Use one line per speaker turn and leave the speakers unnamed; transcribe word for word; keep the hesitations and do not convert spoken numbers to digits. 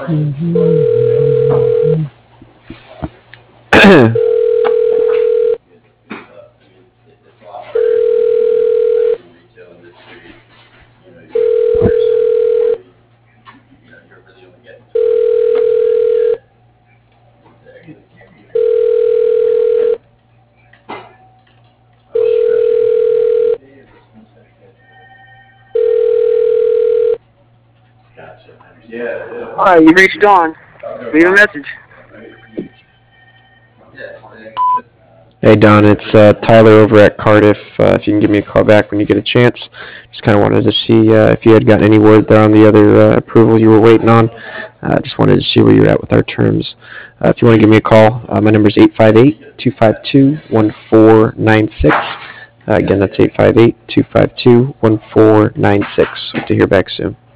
Hi, you reached Dawn. Leave a message.
Hey Don, it's uh, Tyler over at Cardiff. Uh, if you can give me a call back when you get a chance, just kind of wanted to see uh, if you had gotten any word there on the other uh, approval you were waiting on. Uh, just wanted to see where you're at with our terms. Uh, if you want to give me a call, uh, my number is eight five eight, two five two, one four nine six. Uh, again, that's eight five eight, two five two, one four nine six. Hope to hear back soon.